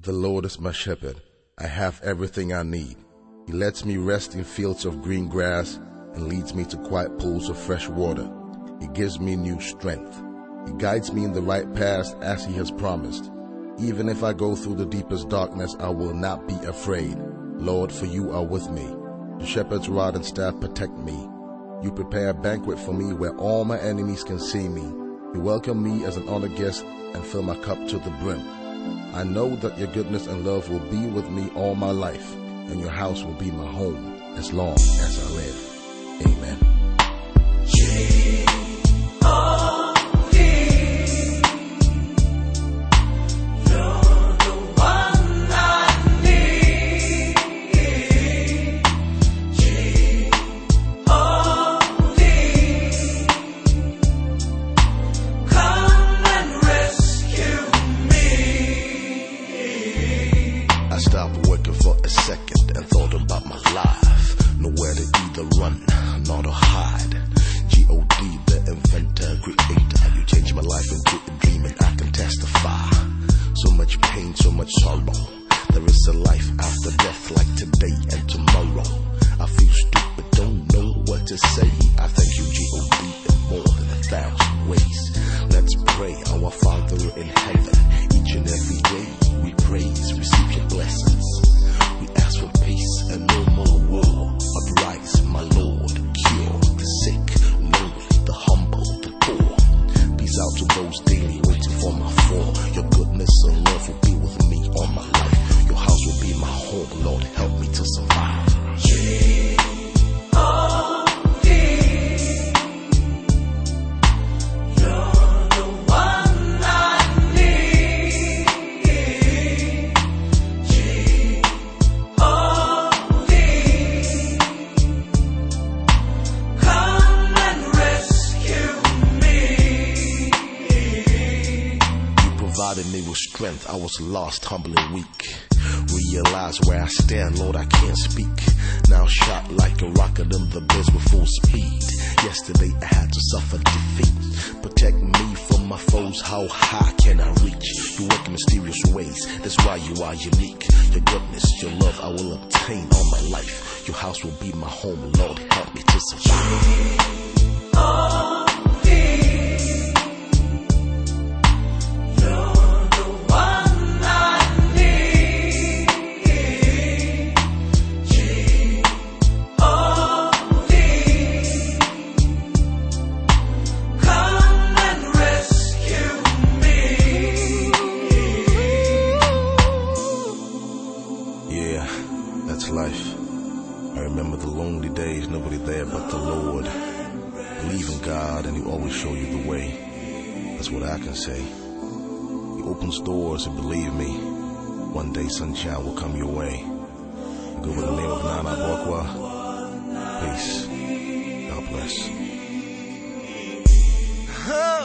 The Lord is my shepherd. I have everything I need. He lets me rest in fields of green grass and leads me to quiet pools of fresh water. He gives me new strength. He guides me in the right path as He has promised. Even if I go through the deepest darkness, I will not be afraid. Lord, for You are with me. Your shepherd's rod and staff protect me. You prepare a banquet for me where all my enemies can see me. You welcome me as an honored guest and fill my cup to the brim. I know that Your goodness and love will be with me all my life, and Your house will be my home as long as I live. Amen. I stopped working for a second and thought about my life. Nowhere to either run, nor to hide. G.O.D., the inventor, creator. You changed my life into a dream and I can testify. So much pain, so much sorrow. There is a life after death like today and tomorrow. I feel stupid, don't know what to say. I thank You, G.O.D., in more than 1,000 ways. Let's pray, our Father in heaven. Each and every day we praise, receive Your blessings. We ask for peace and no more war. Arise, my Lord, cure the sick, lonely, the humble, the poor. Peace out to those daily waiting for my fall. Your goodness and love will be with me all my life. Your house will be my home, Lord, help me to survive. Provided me with strength, I was lost, humble and weak. Realize where I stand, Lord, I can't speak. Now shot like a rocket in the biz with full speed. Yesterday I had to suffer defeat. Protect me from my foes, how high can I reach? You work in mysterious ways, that's why You are unique. Your goodness, Your love I will obtain all my life. Your house will be my home, Lord, help me to survive. Yeah, that's life. I remember the lonely days, nobody there but the Lord. Believe in God and He always show you the way. That's what I can say. He opens doors and believe me, one day sunshine will come your way. Go by the name of Nana Bokwa. Peace. God bless.